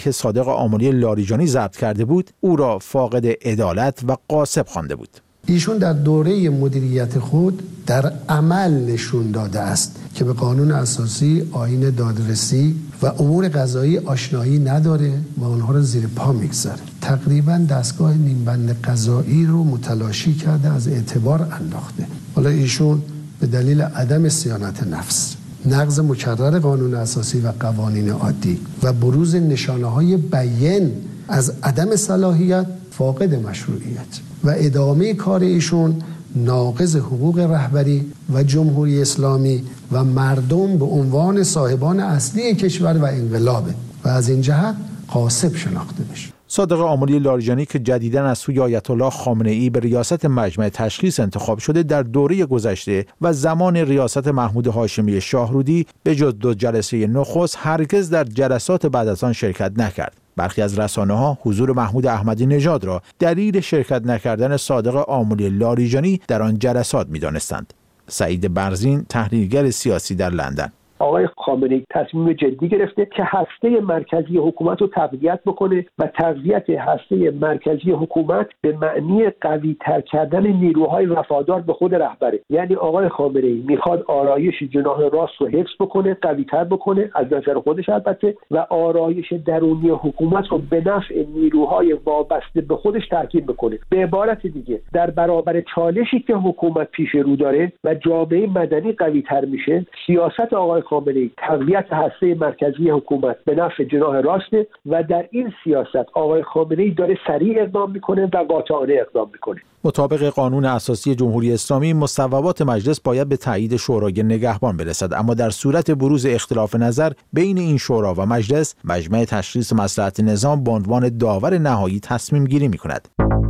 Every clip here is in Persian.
که صادق آملی لاریجانی ضبط کرده بود، او را فاقد عدالت و غاصب خوانده بود. ایشون در دوره مدیریت خود در عمل نشون داده است که به قانون اساسی، آیین دادرسی و امور قضایی آشنایی نداره و آنها را زیر پا میگذاره. تقریبا دستگاه نیمبند قضایی رو متلاشی کرده، از اعتبار انداخته. حالا ایشون به دلیل عدم صیانت نفس، نقض مکرر قانون اساسی و قوانین عادی و بروز نشانه‌های بیان از عدم صلاحیت، فاقد مشروعیت و ادامه کار ایشون ناقض حقوق رهبری و جمهوری اسلامی و مردم به عنوان صاحبان اصلی کشور و انقلابه و از این جهت غاصب شناخته بشه. صادق آملی لاریجانی که جدیداً از سوی آیت الله خامنه‌ای به ریاست مجمع تشخیص انتخاب شده، در دوره گذشته و زمان ریاست محمود هاشمی شاهرودی به جز 2 جلسه نخست هرگز در جلسات بعد از آن شرکت نکرد. برخی از رسانه‌ها حضور محمود احمدی نژاد را دلیل شرکت نکردن صادق آملی لاریجانی در آن جلسات می‌دانستند. سعید برزین، تحلیلگر سیاسی در لندن: آقای خامنه‌ای تصمیم جدی گرفته که هسته مرکزی حکومت رو تقویت بکنه و تقویت هسته مرکزی حکومت به معنی قوی تر کردن نیروهای وفادار به خود رهبره. یعنی آقای خامنه‌ای میخواد آرایش جناح راست رو حفظ بکنه، قوی تر بکنه از نظر خودش البته، و آرایش درونی حکومت رو به نفع نیروهای وابسته به خودش ترکیب بکنه. به عبارت دیگه در برابر چالشی که حکومت پیش رو داره و جامعه مدنی قوی تر میشه، سیاست آقای خامنه‌ای تقویت هسته مرکزی حکومت به نفع جناح راسته و در این سیاست آقای خامنه‌ای داره سریع اقدام میکنه و قاطعانه اقدام میکنه. مطابق قانون اساسی جمهوری اسلامی، مصوبات مجلس باید به تایید شورای نگهبان برسد، اما در صورت بروز اختلاف نظر بین این شورا و مجلس، مجمع تشخیص مصلحت نظام به عنوان داور نهایی تصمیم گیری میکند.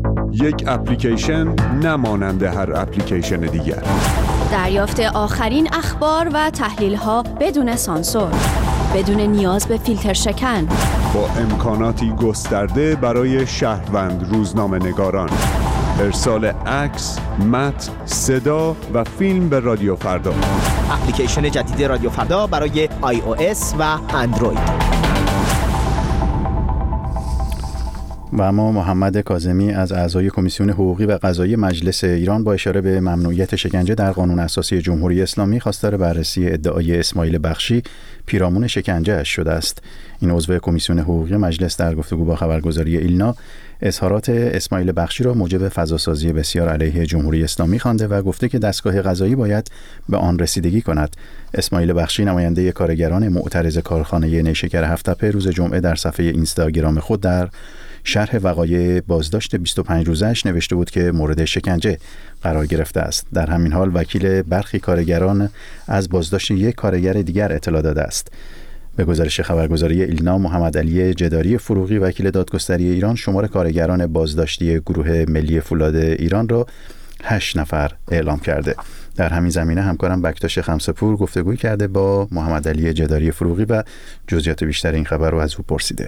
یک اپلیکیشن نمانند هر اپلیکیشن دیگر. دریافت آخرین اخبار و تحلیل‌ها بدون سانسور، بدون نیاز به فیلتر شکن، با امکاناتی گسترده برای شهروند روزنامه‌نگاران. ارسال عکس، متن، صدا و فیلم به رادیو فردا. اپلیکیشن جدید رادیو فردا برای iOS و اندروید. و اما محمد کاظمی از اعضای کمیسیون حقوقی و قضایی مجلس ایران با اشاره به ممنوعیت شکنجه در قانون اساسی جمهوری اسلامی خواستار بررسی ادعای اسماعیل بخشی پیرامون شکنجه اش شده است. این عضو کمیسیون حقوقی مجلس در گفتگو با خبرگزاری ایلنا اظهارات اسماعیل بخشی را موجب فضاسازی بسیار علیه جمهوری اسلامی خوانده و گفته که دستگاه قضایی باید به آن رسیدگی کند. اسماعیل بخشی نماینده کارگران معترض کارخانه نیشکر هفت‌تپه روز جمعه در صفحه اینستاگرام خود در شرح وقایع بازداشت 25 روزش نوشته بود که مورد شکنجه قرار گرفته است. در همین حال وکیل برخی کارگران از بازداشت یک کارگر دیگر اطلاع داده است. به گزارش خبرگزاری ایلنا، محمد علی جداری فروغی وکیل دادگستری ایران شمار کارگران بازداشتی گروه ملی فولاد ایران را 8 نفر اعلام کرده. در همین زمینه همکارم بکتاش خمسه‌پور گفتگوی کرده با محمد علی جداری فروغی و جزئیات بیشتر این خبر رو از او پرسیده.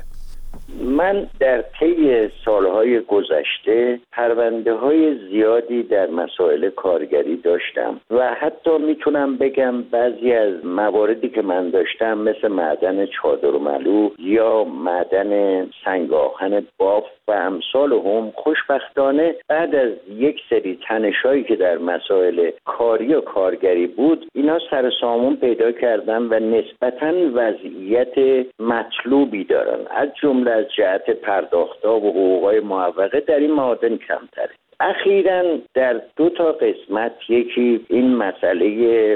من در طی سالهای گذشته پرونده‌های زیادی در مسائل کارگری داشتم و حتی میتونم بگم بعضی از مواردی که من داشتم مثل معدن چادرملو یا معدن سنگ آهن باف و امثال هم، خوشبختانه بعد از یک سری تنش‌هایی که در مسائل کاری و کارگری بود اینا سر سامون پیدا کردن و نسبتاً وضعیت مطلوبی دارن، از جمله از جهت پرداخت‌ها و حقوق‌های معوقه در این معادن کمتره. اخیراً در 2 قسمت، یکی این مسئله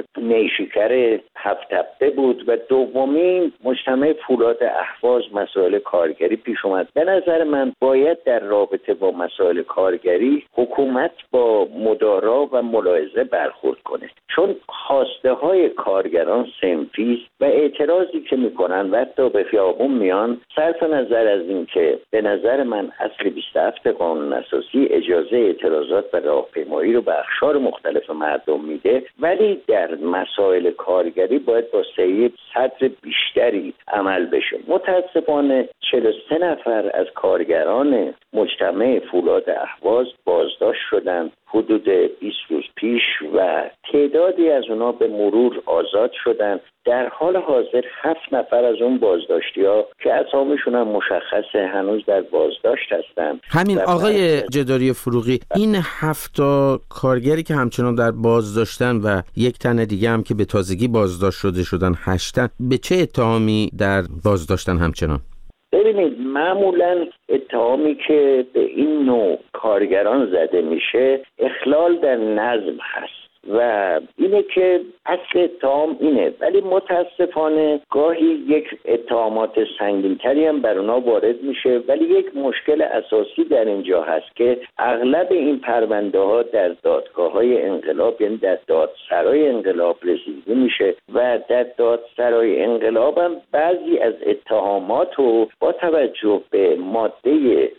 نیشکر هفت‌تپه بود و دومی مجتمع فولاد اهواز مسائل کارگری پیش اومد. به نظر من باید در رابطه با مسائل کارگری حکومت با مدارا و ملاحظه برخورد کنه، چون خواسته های کارگران صنفی و اعتراضی که میکنن و حتی به خیابون میان، صرف نظر از این که به نظر من اصل 27 قانون اساسی اجازه اعتراضات و راهپیمایی رو به اقشار مختلف مردم میده، ولی در مسائل کارگری باید با سعی صدر بیشتری عمل بشه. متاسفانه 43 نفر از کارگران مجتمع فولاد اهواز بازداشت شدند حدود 20 روز پیش و تعدادی از اونا به مرور آزاد شدن. در حال حاضر 7 نفر از اون بازداشتی‌ها که اسامیشون هم مشخصه هنوز در بازداشت هستن. همین آقای جداری فروغی، این 7 کارگری که همچنان در بازداشتن و یک تن دیگه هم که به تازگی بازداشت شدن 8 تن، به چه اتهامی در بازداشتن همچنان؟ ببینید، معمولا اتهامی که به این نوع کارگران زده میشه اخلال در نظم هست و اینه که اصل اتهام اینه، ولی متاسفانه گاهی یک اتهامات سنگین‌تری هم بر اونا وارد میشه. ولی یک مشکل اساسی در اینجا هست که اغلب این پرونده ها در دادگاه‌های انقلاب، یعنی در دادسرای انقلاب رسیدگی میشه و در دادسرای انقلاب هم بعضی از اتهامات رو با توجه به ماده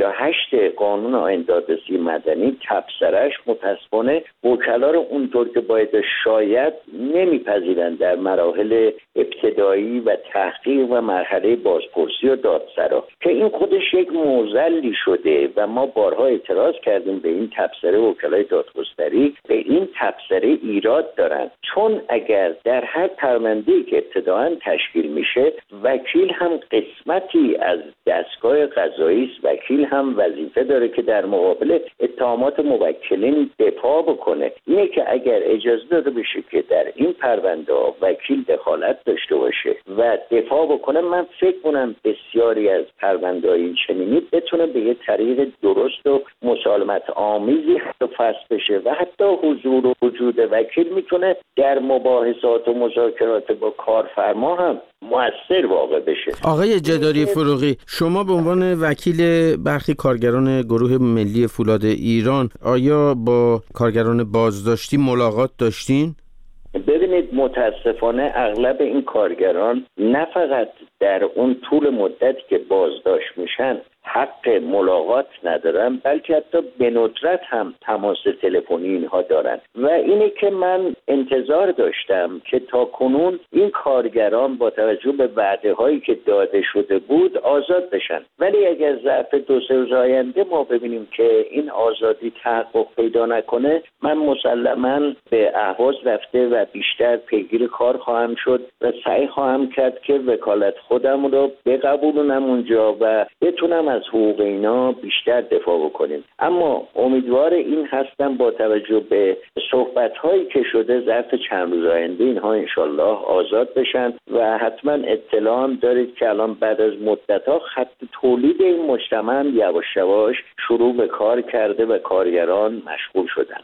48 قانون آیین دادرسی مدنی تبصره‌اش متاسفانه وکلا رو اونطور که باید شاید نمیپذیرند در مراحل ابتدایی و تحقیق و مرحله بازپرسی و دادسرا، که این خودش یک معضلی شده و ما بارها اعتراض کردیم به این تبصره. وکلای دادگستری به این تبصره ایراد دارن، چون اگر در هر پرونده‌ای که ابتداعاً تشکیل میشه وکیل هم قسمتی از دستگاه قضایی است، وکیل هم وظیفه داره که در مقابل اتهامات موکلین دفاع بکنه. اینه که اگر اجازه داده بشه که در این پرونده وکیل دخالت داشته باشه و دفاع بکنه، من فکر کنم بسیاری از پرونده‌های چنینی بتونه به یه طریق درست و مسالمت آمیزی فصل بشه و حتی حضور و وجود وکیل میتونه در مباحثات و مذاکرات با کارفرما هم مؤثر واقع بشه. آقای جداری فروغی، شما به عنوان وکیل برخی کارگران گروه ملی فولاد ایران آیا با کارگران بازداشتی ملاقات داشتین؟ ببینید، متاسفانه اغلب این کارگران نه فقط در اون طول مدتی که بازداشت میشن حق ملاقات ندارن، بلکه حتی به ندرت هم تماس تلفنی اینها دارن و اینه که من انتظار داشتم که تا کنون این کارگران با توجه به وعده هایی که داده شده بود آزاد بشن، ولی اگر ظرف 2-3 روز آینده ما ببینیم که این آزادی تحقق پیدا نکنه، من مسلماً به اهواز رفته و بیشتر پیگیر کار خواهم شد و سعی خواهم کرد که وکالت خودم رو بقبولونم اونجا و بتونم از حقوق اینا بیشتر دفاع بکنیم. اما امیدوار این هستم با توجه به صحبت‌هایی که شده ظرف چند روز آینده اینها انشالله آزاد بشن و حتما اطلاع هم دارید که الان بعد از مدت‌ها خط تولید این مجتمع یواش یواش شروع به کار کرده و کارگران مشغول شدن.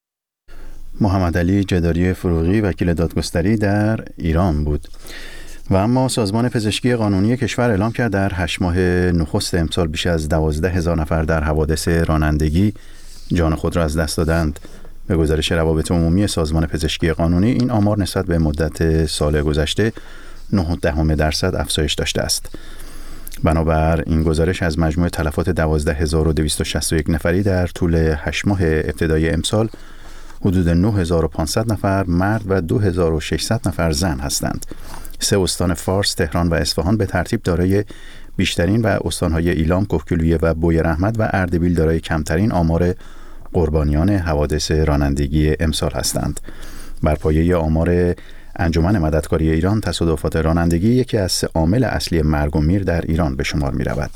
محمد علی جداری فروغی، وکیل دادگستری در ایران بود. و اما سازمان پزشکی قانونی کشور اعلام کرد در 8 ماه نخست امسال بیش از 12,000 نفر در حوادث رانندگی جان خود را از دست دادند. به گزارش روابط عمومی سازمان پزشکی قانونی، این آمار نسبت به مدت سال گذشته 0.9% افزایش داشته است. بنابر این گزارش از مجموع تلفات 12,261 نفری در طول 8 ماه ابتدایی امسال حدود 9,500 نفر مرد و 2,600 نفر زن هستند. 3 استان فارس، تهران و اصفهان به ترتیب دارای بیشترین و استانهای ایلام، کهگیلویه و بویرحمد و اردبیل دارای کمترین آمار قربانیان حوادث رانندگی امسال هستند. بر پایه آمار انجمن مددکاری ایران، تصادفات رانندگی یکی از عامل اصلی مرگ و میر در ایران به شمار می رود.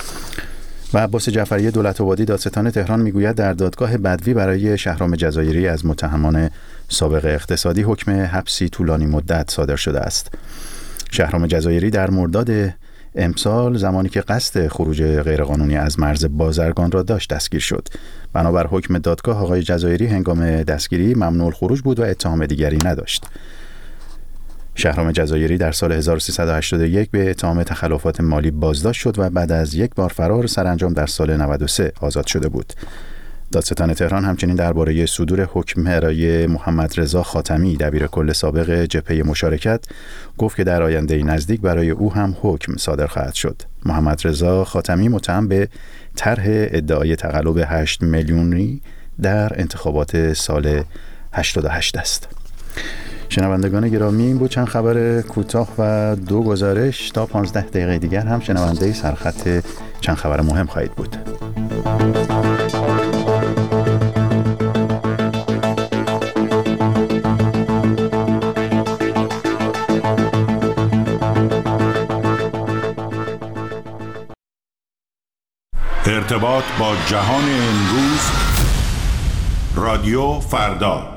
و عباس جعفری دولت‌آبادی دادستان تهران میگوید در دادگاه بدوی برای شهرام جزایری از متهمان سابق اقتصادی حکم حبسی طولانی مدت صادر شده است. شهرام جزایری در مرداد امسال زمانی که قصد خروج غیرقانونی از مرز بازرگان را داشت دستگیر شد. بنابر حکم دادگاه آقای جزایری هنگام دستگیری ممنوع الخروج بود و اتهام دیگری نداشت. شهرام جزایری در سال 1381 به اتهام تخلفات مالی بازداشت شد و بعد از یک بار فرار سرانجام در سال 93 آزاد شده بود. دادستان تهران همچنین درباره صدور حکم برای محمد رضا خاتمی دبیرکل سابق جبهه مشارکت گفت که در آینده نزدیک برای او هم حکم صادر خواهد شد. محمد رضا خاتمی متهم به طرح ادعای تقلب 8 میلیونی در انتخابات سال 88 است. شنوندگان گرامی، این بود چند خبر کوتاه و 2 گزارش. تا 15 دقیقه دیگر هم شنونده سرخط چند خبر مهم خواهید بود. ارتباط با جهان امروز، رادیو فردا.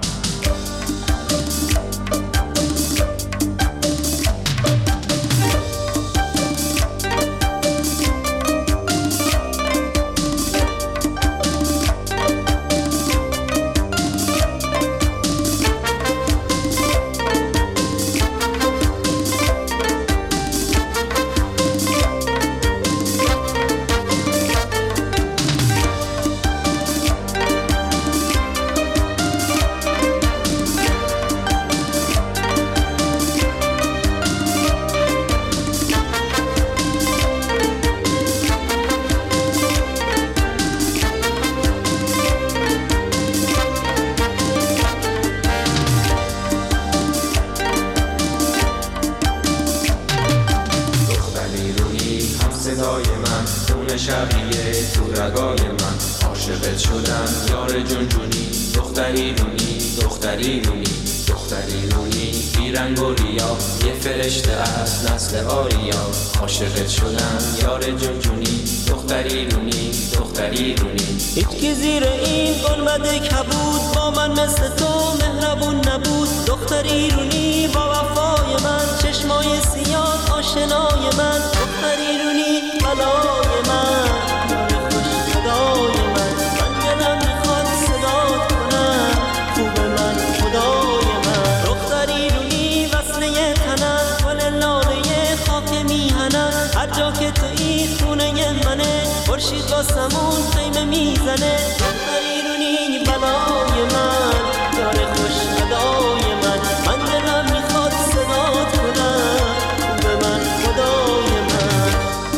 هیچکی زیر این گنبد کبود با من مثل تو مهربون نبود. دختر ایرونی با وفای من، چشمای سیاه آشنای من. دختر ایرونی بلای من، خوش صدای من. من دلم میخواد صدات کنم، خوب من خدای من. دختر ایرونی وصله تنم، گل لاله خاک میهنم. هر جا که تویی خونه منه، خورشید واسمون خیمه میزنه. دختر ایرونی بلای من، یار خوش ندای من. من دلم میخواد صدات کنم، خوب من خدای من.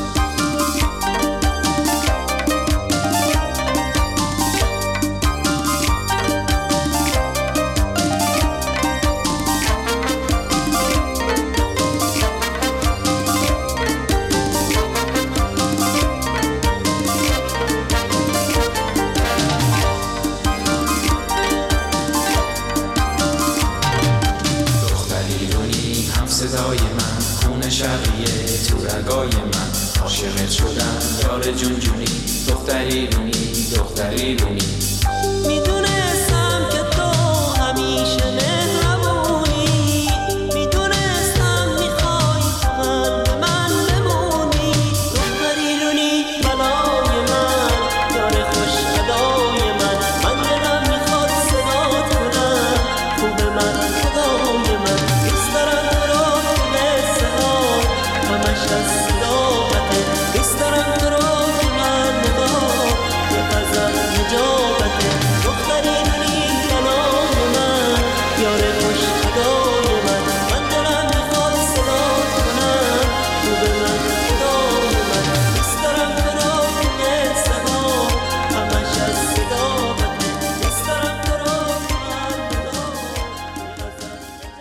صدای من، خون شقیه تو رگای من. عاشقت شدم یار جونجونی، دختر ایرونی، دختر ایرونی. میدونستم که تو همیشه مهربونی، میدونستم میخوای فقط به من بمونی. دختر ایرونی بلای من، یار خوش ادای من. من دلم میخواد صدات کنم، خوب من خدای من. دوست دارم تو رو مثل آب، همش از صداقته. دوست دارم تو رو که من نگاه یه غزل نجابته. دختر ایرونی بلای من، یار خوش ادای من. من دلم میخواد صدات کنم، خوب من خدای من. دوست دارم تو رو که مثل آب، همش از صداقته. دوست دارم تو رو که من نگاه یه غزل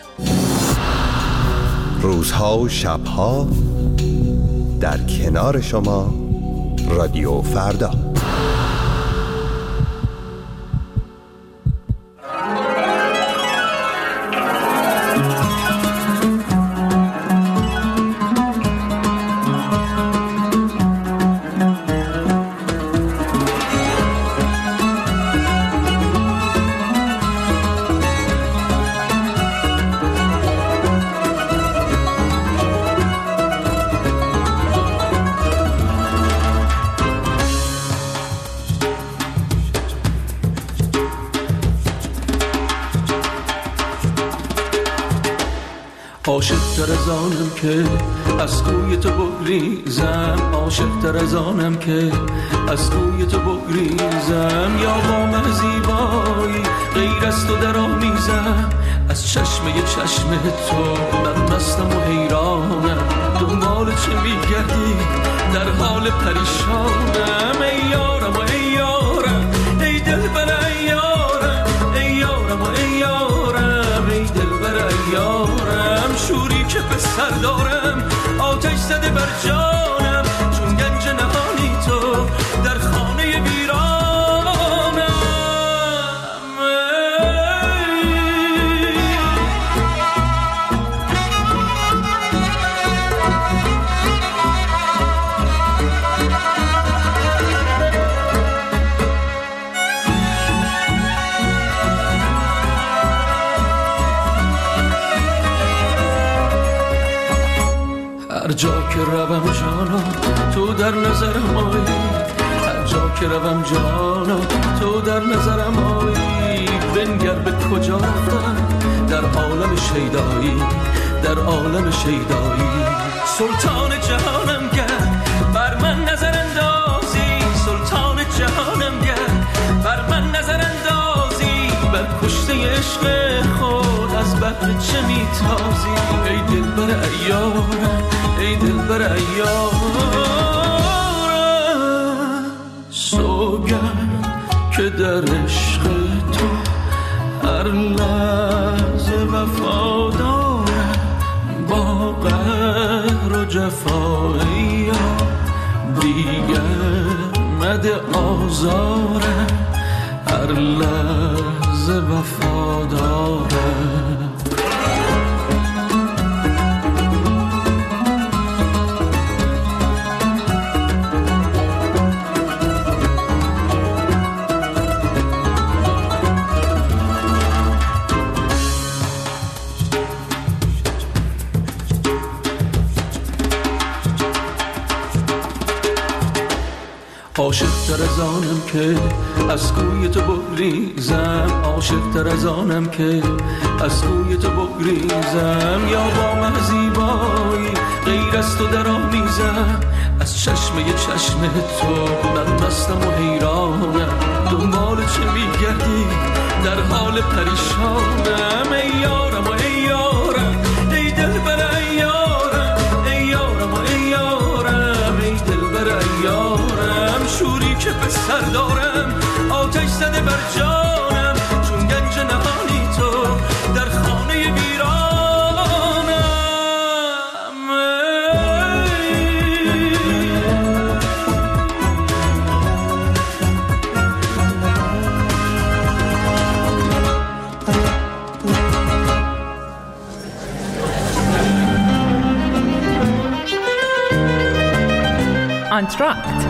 نجابته. روزها و شبها در کنار شما، رادیو فردا. عاشق‌تر از آنم که از کوی تو بگریزم، عاشق‌تر از آنم که از کوی تو بگریزم. یا با زیبایی غیر از تو در آمیزم، از چشمه چشم تو من مستم و حیرانم. دنبال چه میگردی در حال پریشانم. ای یارم و ای یارم، ای دلبر ای یارم، ای یارم و ای یارم، ای دلبر ای یارم. شوری که به سر دارم آتش زده بر جانم، چون گنج نهانی تو در خانه ویرانم. جا که روم جانا تو در نظرم آیی، هر جا که روم جانا تو در نظرم آیی. بنگر به کجا رفتم در عالم شیدایی، در عالم شیدایی. سلطان جهانم گر بر من نظر اندازی، سلطان جهانم گر بر من نظر اندازی. بر کشته عشق خود از بحر چه میتازی؟ ای دلبر عیارم، ای دلبر عیارم. سوگند که در عشق تو هر لحظه وفادارم، با قهر و جفایی دیگر مده آزارم، هر لحظه وفادارم. عاشق تر از آنم که از کوی تو بگریزم، عاشق تر از آنم که از کوی تو بگریزم. یا با من زیبایی غیر از تو در آمیزم، از چشمه چشم تو من مستم و حیرانم. دنبال چه میگردی در حال پریشانم؟ ای یارم و ای یارم، ای دلبر یارم، ای یارم و ای یارم، ای دلبر یارم. شوری که به سر دارم آتش زده بر جانم، چون گنج نهانی تو در خانه ویرانم. آنتراکت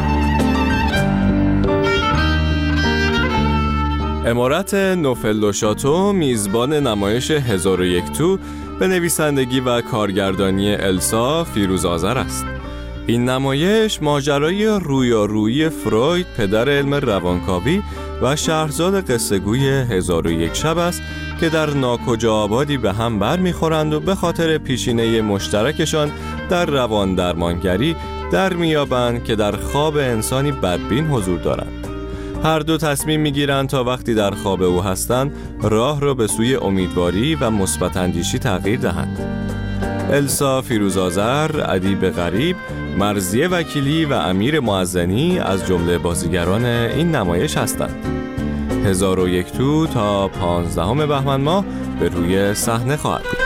امارت نوفل شاتو میزبان نمایش 1001 تو به نویسندگی و کارگردانی السا فیروز آذر است. این نمایش ماجرای رویارویی فروید پدر علم روانکاوی و شهرزاد قصه‌گوی 1001 شب است که در ناکجا آبادی به هم بر میخورند و به خاطر پیشینه مشترکشان در روان درمانگری در میابند که در خواب انسانی بدبین حضور دارند. هر دو تصمیم میگیرند تا وقتی در خواب او هستند راه را به سوی امیدواری و مثبت اندیشی تغییر دهند. السا فیروز آذر، ادیب غریب، مرضیه وکیلی و امیر معزنی از جمله بازیگران این نمایش هستند. 1001 تو تا 15 بهمن ماه به روی صحنه خواهد بود.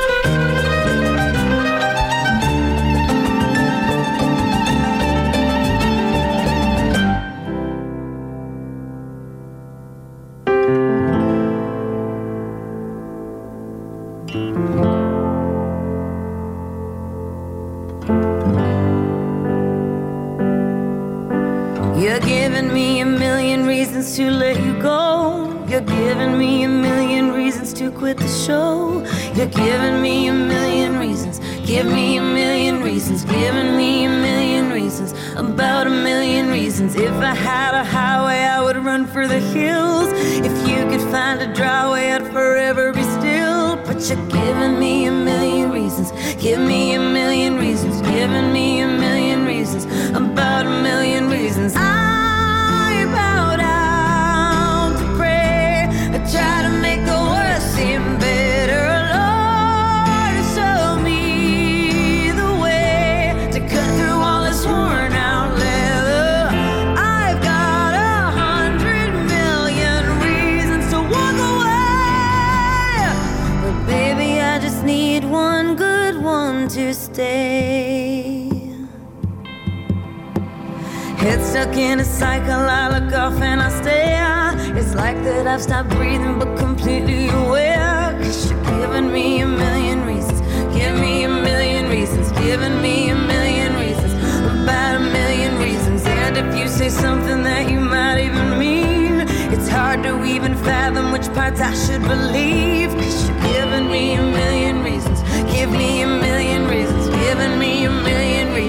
You're giving me a million reasons to let you go. You're giving me a million reasons to quit the show. You're giving me a million reasons. Give me a million reasons. Giving me a million reasons. About a million reasons. If I had a highway, I would run for the hills. If you could find a dry way, I'd forever be still. But you're giving me a million reasons. Give me a million reasons. Giving me a million reasons. About a million reasons. I bow down to pray. I try to make the worst seem better. Lord, show me the way to cut through all this worn out leather. I've got 100 million reasons to walk away, but baby, I just need one good one to stay. Head stuck in a cycle, I look off and I stare. It's like that I've stopped breathing but completely aware. 'Cause you're giving me a million reasons. Give me a million reasons. Giving me a million reasons. About a million reasons. And if you say something that you might even mean, it's hard to even fathom which parts I should believe. 'Cause you're giving me a million reasons. Give me a million reasons. Giving me a million reasons.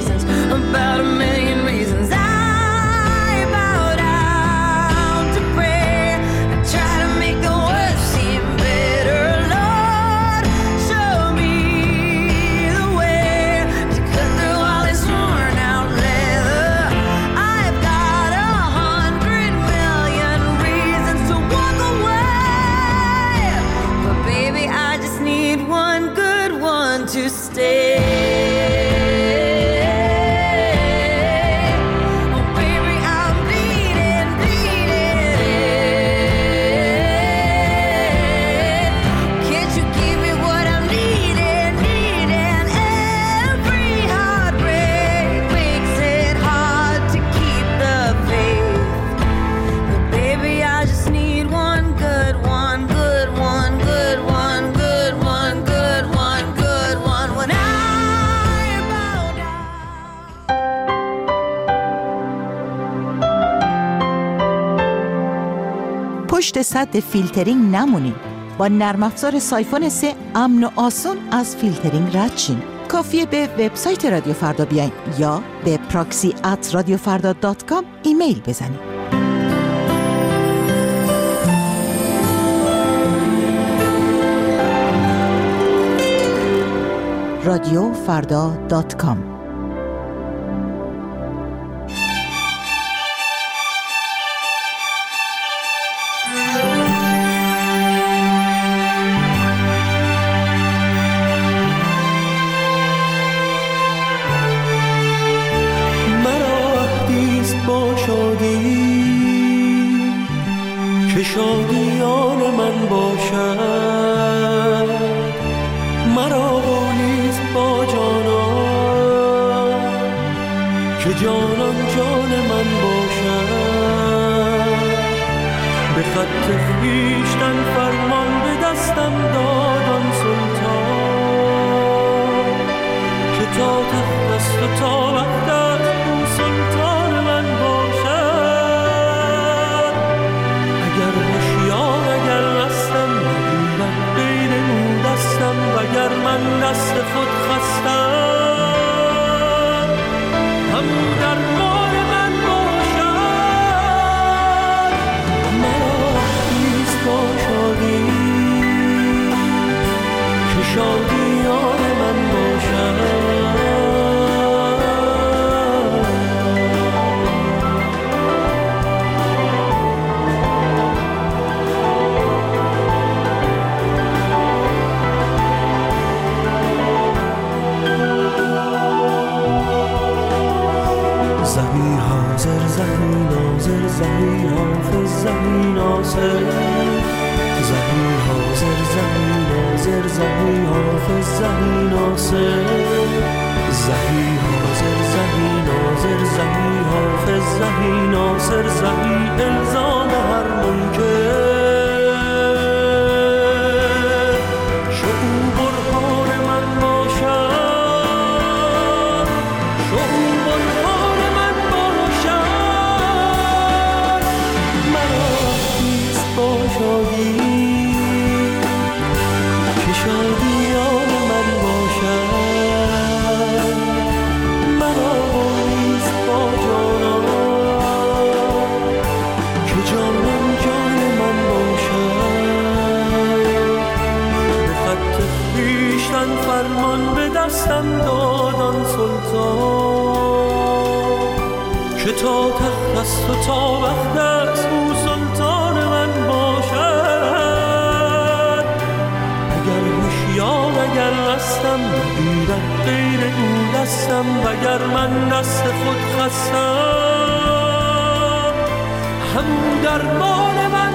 پشت سد فیلترینگ نمونین. با نرم افزار سایفون 3 امن و آسان از فیلترینگ رد شین. کافیه به وبسایت رادیو فردا بیاین یا به proxy@radiofarda.com ایمیل بزنید. radiofarda.com شادیان من باشد، مرا نیست با جانان که جانان جان من باشد. به خط خویشتن فرمان به دستم دادان سلطان که تا تخت است و تا وقت است اون سلطان من باشد. اگر هوشیار اگر رستم نگیرد غیر او دستم، وگر من دست خود خستم هم در مال من باشد. مرا نیست با شادی که شادیان من باشد. زهی حاضر زهی ناظر زهی حافظ زهی ناصر، زهی حاضر زهی ناظر زهی حافظ زهی ناصر، زهی حاضر زهی ناظر زهی حافظ زهی ناصر، زهی الزام هر منکر شو او برهان من باشد، شو او برهان من باشد. مرا نیست با شادی که شادیان من باشد، مرا نیست با جانان که جانان جان من باشد. به خط خویشتن فرمان به دستم دادان سلطان که تا تخت است و تا وقت است او سلطان من باشد. اگر هوشیار اگر رستم نگیرد غیر او دستم، وگر من دست خود خستم هم در مال من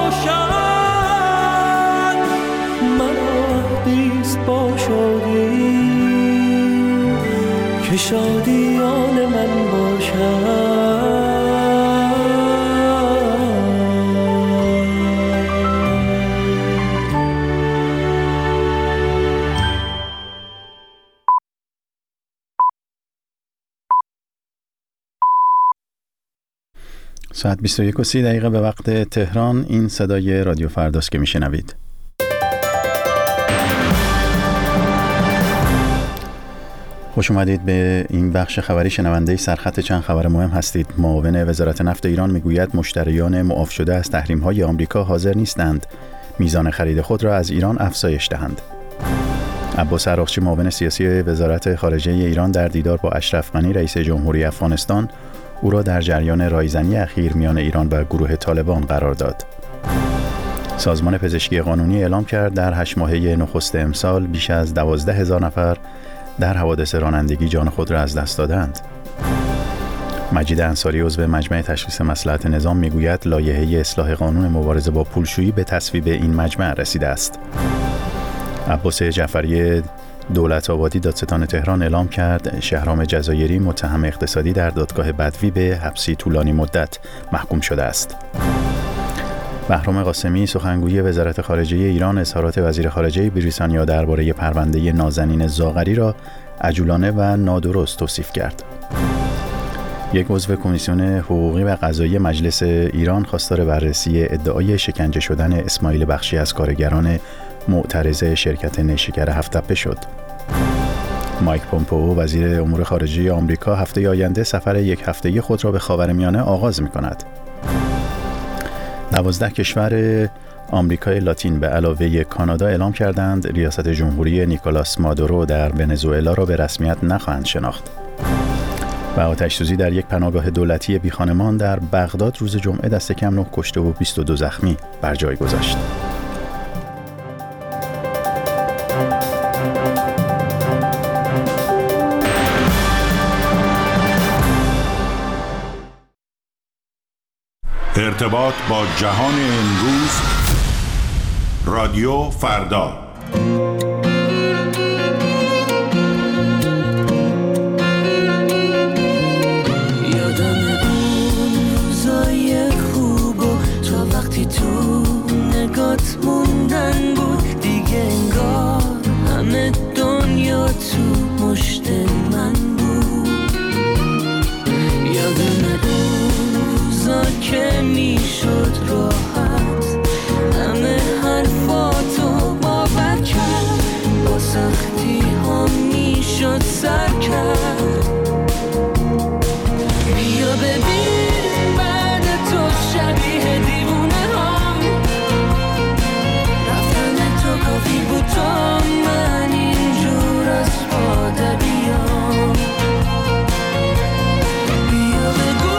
باشد. مرا نیست با شادی که شادیان من باشد. ساعت 21:30 به وقت تهران. این صدای رادیو فرداست که میشنوید. خوش اومدید به این بخش خبری. شنونده سرخط چند خبر مهم هستید. معاون وزارت نفت ایران میگوید مشتریان معاف شده از تحریم‌های آمریکا حاضر نیستند میزان خرید خود را از ایران افزایش دهند. عباس عراقچی معاون سیاسی وزارت خارجه ایران در دیدار با اشرف غنی رئیس جمهوری افغانستان او را در جریان رایزنی اخیر میان ایران و گروه طالبان قرار داد. سازمان پزشکی قانونی اعلام کرد در 8 ماهه نخست امسال بیش از 12,000 نفر در حوادث رانندگی جان خود را از دست دادند. مجید انصاری عضو مجمع تشخیص مصلحت نظام میگوید لایحه اصلاح قانون مبارزه با پولشویی به تصویب این مجمع رسیده است. عباس جعفری دولت آبادی دادستان تهران اعلام کرد شهرام جزایری متهم اقتصادی در دادگاه بدوی به حبسی طولانی مدت محکوم شده است. بهرام قاسمی سخنگوی وزارت خارجه ایران اظهارات وزیر خارجه بریتانیا درباره پرونده نازنین زاغری را عجولانه و نادرست توصیف کرد. یک عضو کمیسیون حقوقی و قضایی مجلس ایران خواستار بررسی ادعای شکنجه شدن اسماعیل بخشی از کارگران معترض شرکت نیشکر هفت‌تپه شد. مایک پومپئو وزیر امور خارجه آمریکا هفته آینده سفر یک هفته‌ای خود را به خاورمیانه آغاز می‌کند. 12 کشور آمریکای لاتین به علاوه کانادا اعلام کردند ریاست جمهوری نیکولاس مادورو در ونزوئلا را به رسمیت نخواهند شناخت. و آتش‌سوزی در یک پناهگاه دولتی بیخانمان در بغداد روز جمعه دست کم 9 کشته و 22 زخمی بر جای گذاشت. ارتباط با جهان امروز رادیو فردا. یادم اون روزای خوب و تا وقتی تو نگات موندن بود، دیگه انگار همه دنیا تو مشت من بود. یادم که میشد راحت همه حرفاتو باور کرد، با سختی ها میشد سر کرد. بیا ببین بعد تو شبیه دیوونه ها رفتن تو کافی بود تا من اینجور از پاده بیام. بیا بگو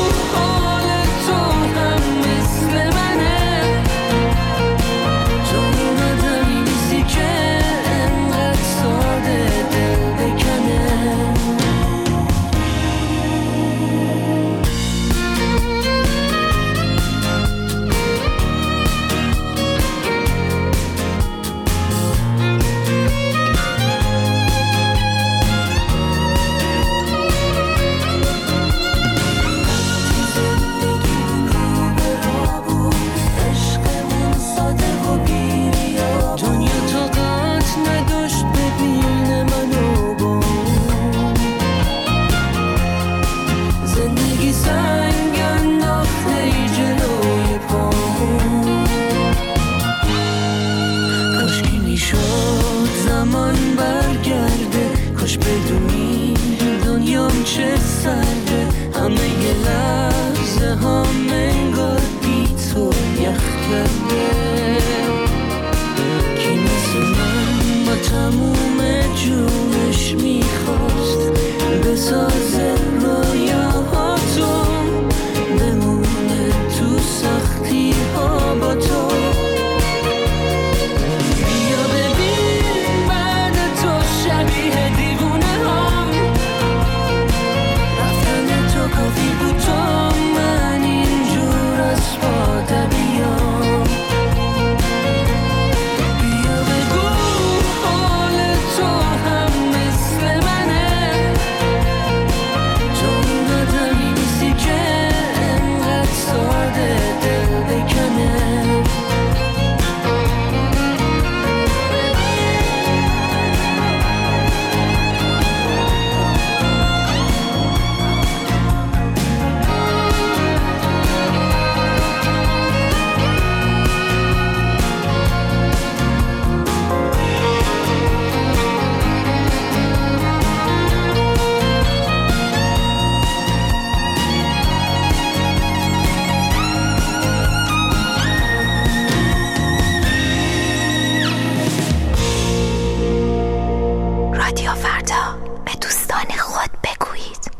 چه سرده همه یه لحظه ها منگار بی تو یخ کرده. کی مثل من با تموم جونش میخواست بسازه رویاهاتو بمونه تو سختی ها با تو. بیا ببین بعد تو شبیه دیوونه ها کافی بود تا من اینجور از پاده بیام. بیا بگو حال تو هم مثل منه، تو اون آدمی نیستی که انقدر ساده دل بکنه. رادیو فردا، به دوستان خود بگویید.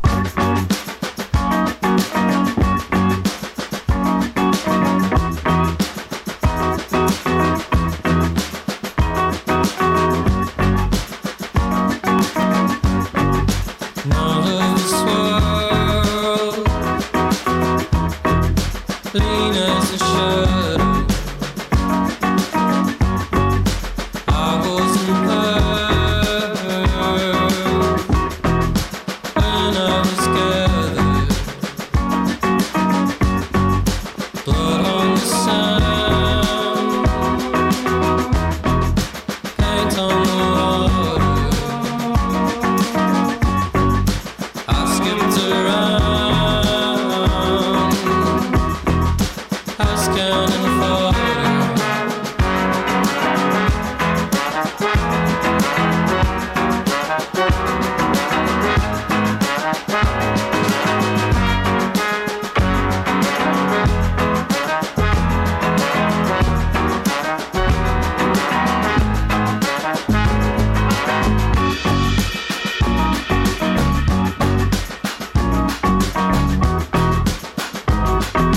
Ask him to run.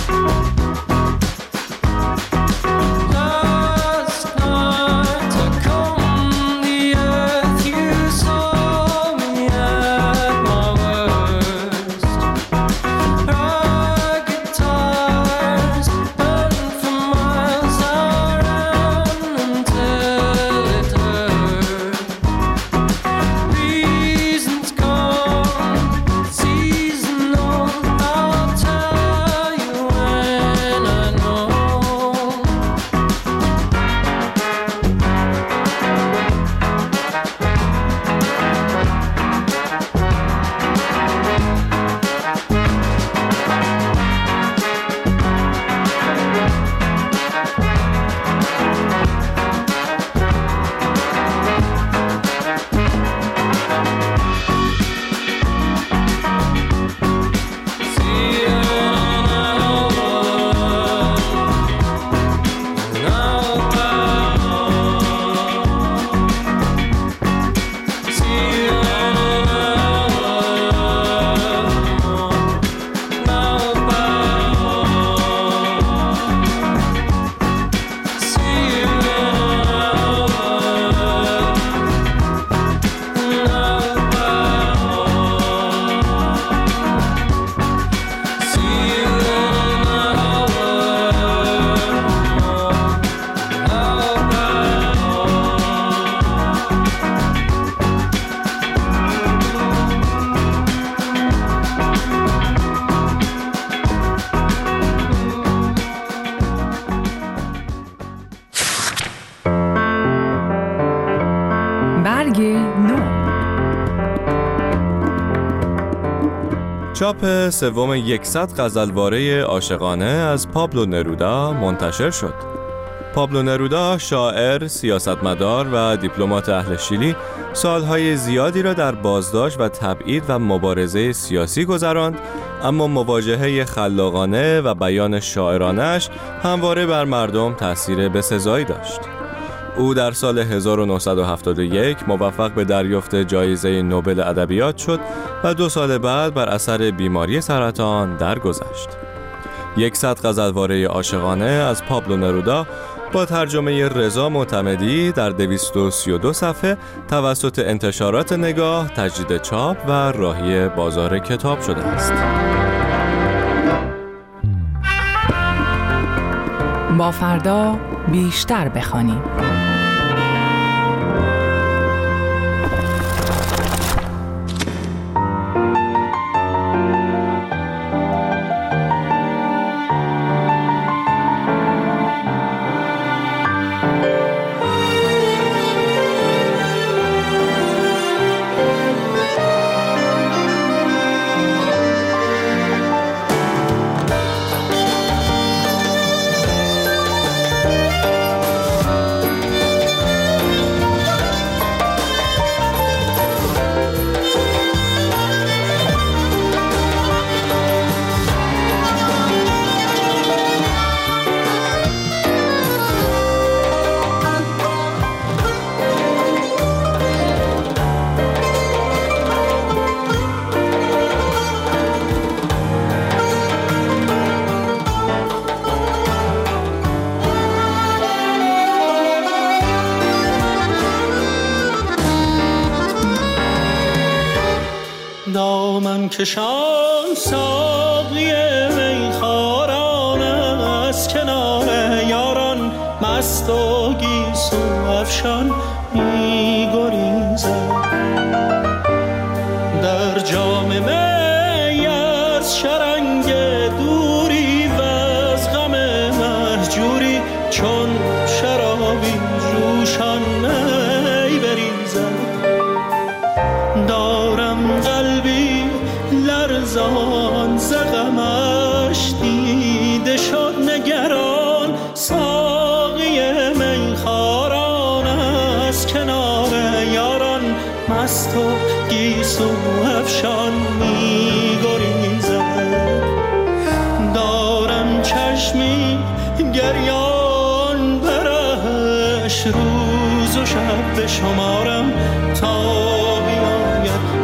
چاپ سوم 100 غزلواره عاشقانه از پابلو نرودا منتشر شد. پابلو نرودا شاعر، سیاستمدار و دیپلمات اهل شیلی سالهای زیادی را در بازداشت و تبعید و مبارزه سیاسی گذراند، اما مواجهه خلاقانه و بیان شاعرانه‌اش همواره بر مردم تأثیر بسزایی داشت. او در سال 1971 موفق به دریافت جایزه نوبل ادبیات شد و 2 سال بعد بر اثر بیماری سرطان درگذشت. 100 غزلواره عاشقانه از پابلو نرودا با ترجمه رضا معتمدی در 232 صفحه توسط انتشارات نگاه تجدید چاپ و راهی بازار کتاب شده است. با فردا بیشتر بخوانیم. دامن کشان ساقی میخواران از کنار یاران مست و گیسو افشان می‌گریزد. در جام می از شرنگ دوری و از غم مهجوری چون شرابی جوشان می بریزد. دارم قلبی لرزان ز غمش دیده شد نگران، ساقی میخواران از کنار یاران مست و گیسو افشان می‌گریزد. دارم چشمی گریان برش روز و شب بشمارم تا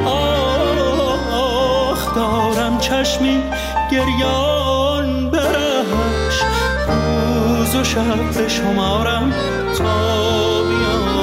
دارم چشمی گریان برم روز و شب بشمارم تا بیاید.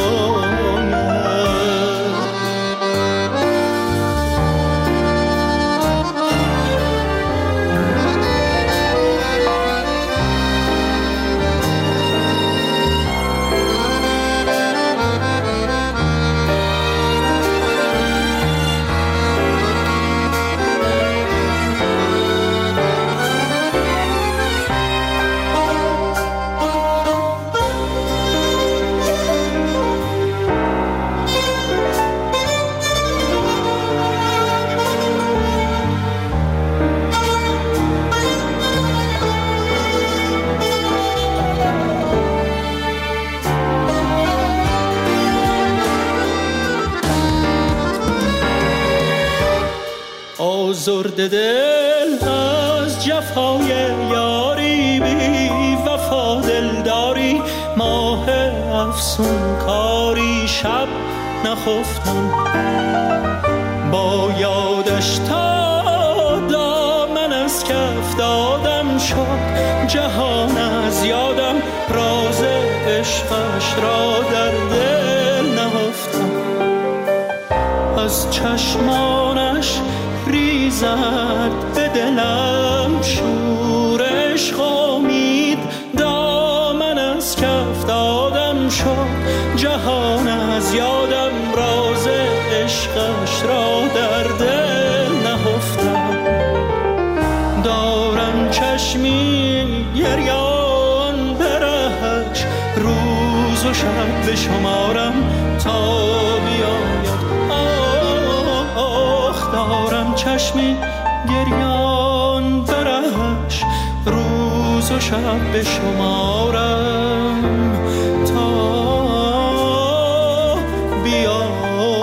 آزرده دل از جفای یاری، بی وفا دلداری، ماه افسون کاری، شب نخفتم با یادش تا دامن از کف دادم شد جهان از یادم، راز عشقش را در دل نهفتم، از چشمانش ریزد به دلم شور عشق امید، دامن از کف دادم شد جهان از یادم، راز عشقش را در دل نهفتم، دارم چشمی گریان برهش، روز و شب بشمارم تا بیاید. دارم چشمی گریان برهش، روز و شب بشمارم تا بیاید.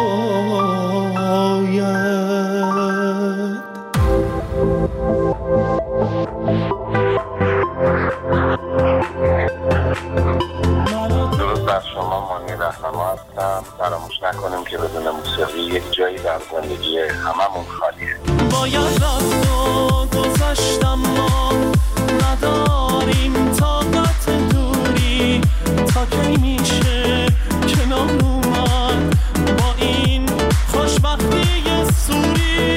درود بر شما، مانی رهنما هستم. فراموش نکنیم که بدون موسیقی یک جایی در زندگی هممون خالیه. باید رفت و گذشتم، ما نداریم طاقت دوری، تا کی میشه کنار اومد با این خوشبختی سوری.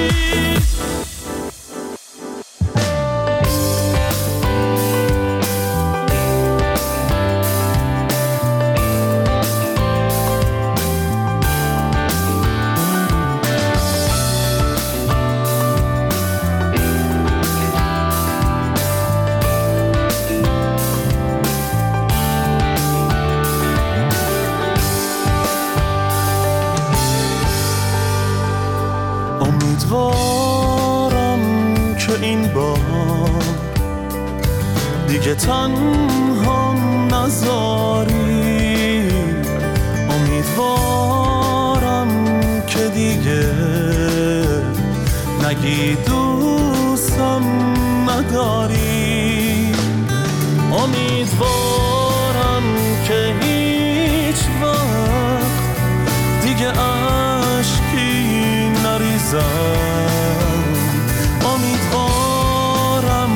امیدوارم که این بار دیگه تنها نذاری، امیدوارم که دیگه نگی دوستم نداری، امیدوارم که هیچ وقت دیگه عشقی نریزم، امیدوارم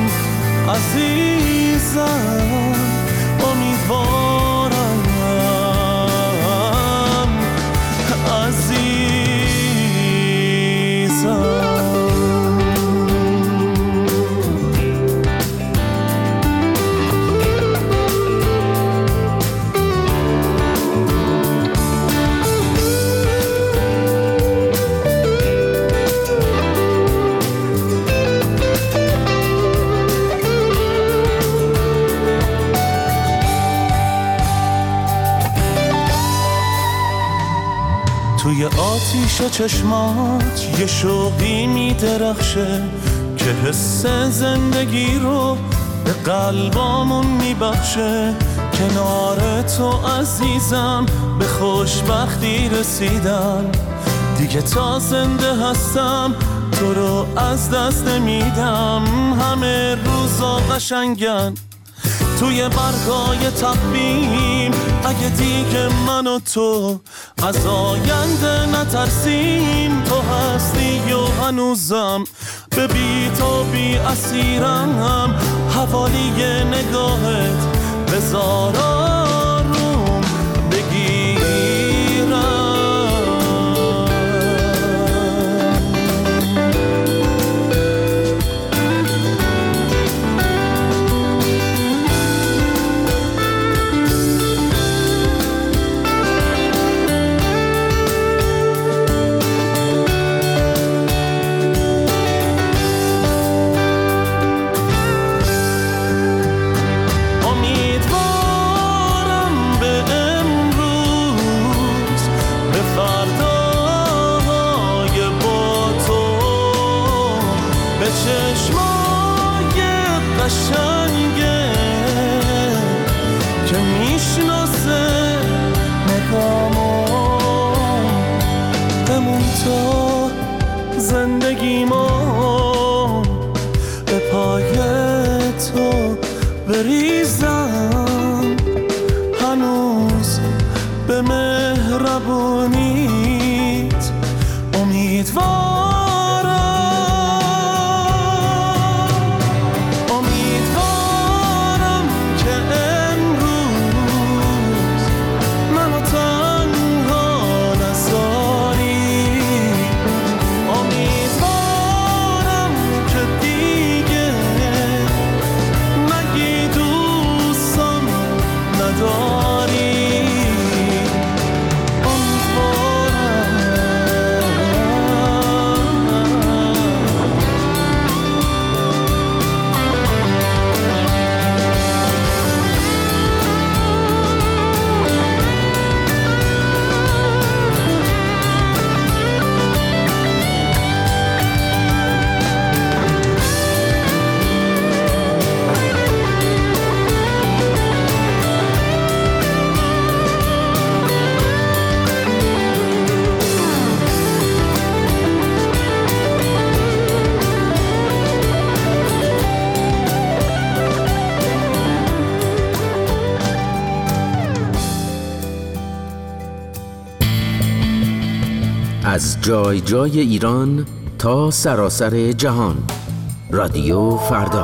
عزیزم، امیدوارم عزیزم. توی آتیش چشمات یه شوقی میدرخشه که حس زندگی رو به قلبامون میبخشه، کنار تو عزیزم به خوشبختی رسیدم، دیگه تا زنده هستم تو رو از دست نمیدم، همه روزا قشنگن توی برگای تقویم، اگه دیگه من و تو از آینده نترسیم، تو هستی و هنوزم به بی تو بی اسیرم، حوالی نگاهت بذار آروم بگیرم. زندگیمو به پای تو بریزم، هنوز به مهربونیت امیدوارم که امروز منو تنها نذاری. امیدوارم که دیگه نگی دوستم نداری. از جای جای ایران تا سراسر جهان، رادیو فردا.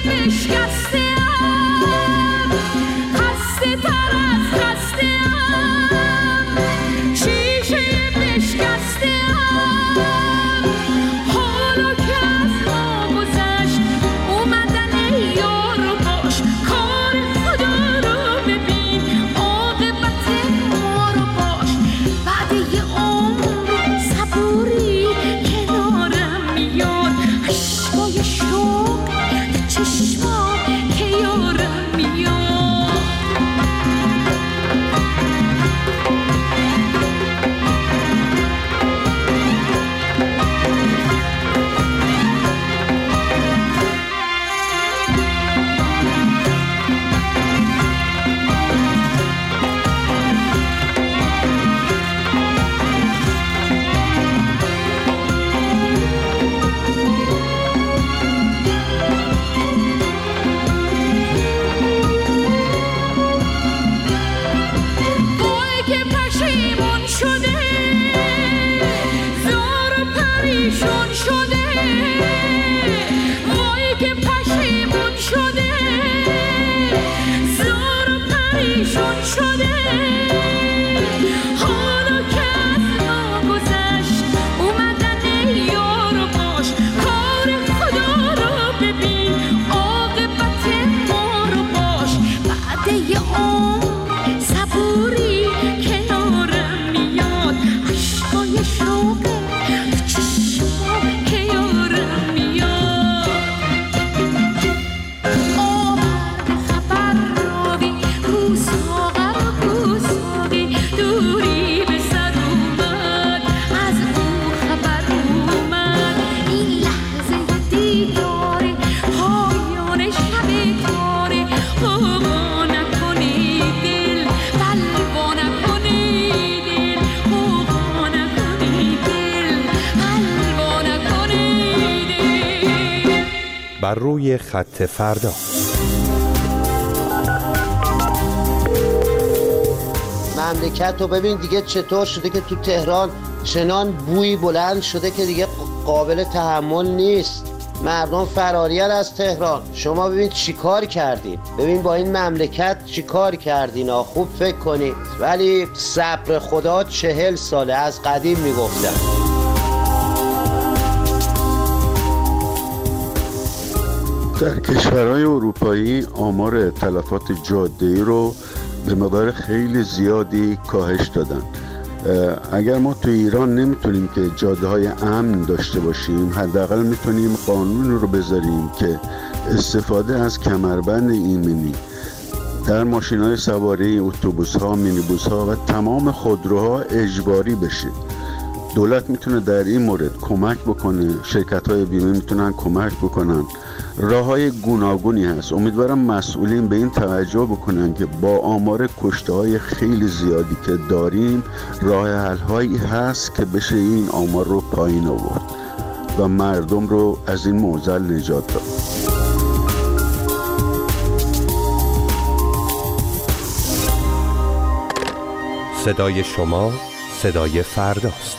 بر روی خط فردا. مملکت رو ببین دیگه چطور شده که تو تهران چنان بوی بلند شده که دیگه قابل تحمل نیست. مردم فرارین از تهران. شما ببین چی کار کردین، ببین با این مملکت چی کار کردین. خوب فکر کنید. ولی صبر خدا 40 ساله، از قدیم میگفتن. در کشورهای اروپایی آمار تلفات جاده‌ای رو به مقدار خیلی زیادی کاهش دادن. اگر ما تو ایران نمیتونیم که جاده‌های امن داشته باشیم، حداقل میتونیم قانون رو بذاریم که استفاده از کمربند ایمنی در ماشین‌های سواری، اتوبوس‌ها، مینیبوس‌ها و تمام خودروها اجباری بشه. دولت میتونه در این مورد کمک بکنه، شرکت‌های بیمه میتونن کمک بکنن. راه‌های گوناگونی هست. امیدوارم مسئولین به این توجه بکنن که با آمار کشته‌های خیلی زیادی که داریم، راه حل‌هایی هست که بشه این آمار رو پایین آورد و مردم رو از این معضل نجات داد. صدای شما صدای فرداست.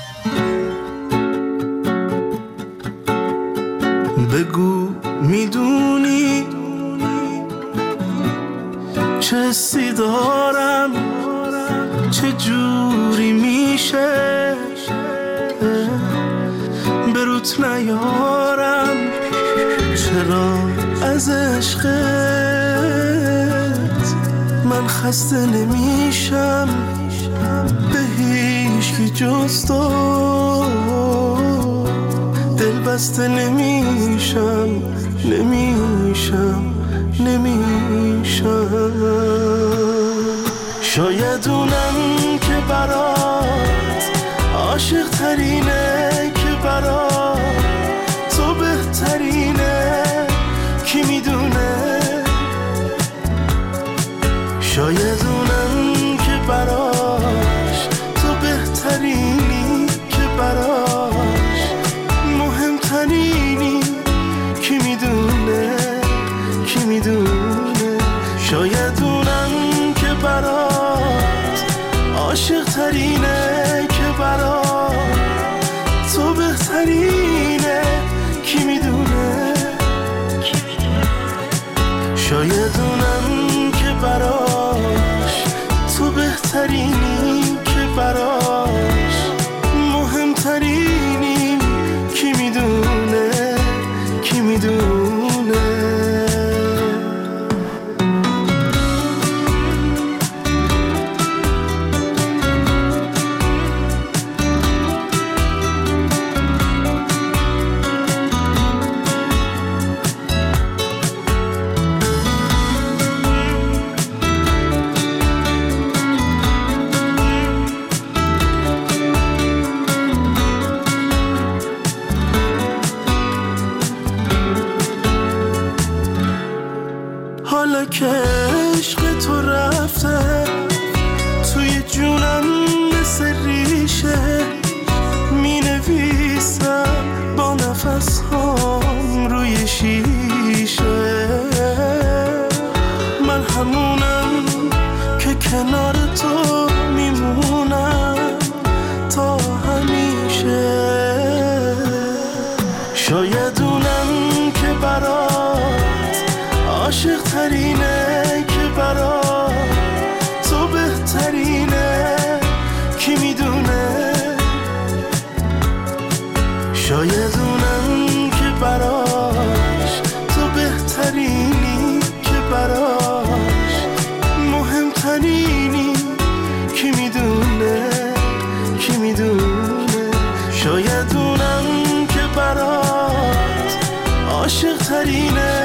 بگو میدونی چه حسی دارم، چه جوری میشه بروت نیارم، چرا از عشقت من خسته نمیشم، به هیچ کی جز تو دل بسته نمیشم. شاید اونم که برات عاشق ترینه، که برات تو بهترینه، کی میدونه. شاید اونم که براش تو بهترینی، که براش مهمترینی، کی میدونه. شاید اونم که برات عاشق ترینه، که برات فلک عشق تو رفته توی جونم مثل ریشه، می نویسم با نفس هام روی شیشه. من همونم که کنار تو میمونم تا همیشه. شاید اونم که برات عاشق ترینه، که برات تو بهترینه، کی میدونه. شاید اونم که براش تو بهترینی، که براش مهمترینی، کی میدونه، کی میدونه. شاید اونم که برات عاشق ترینه،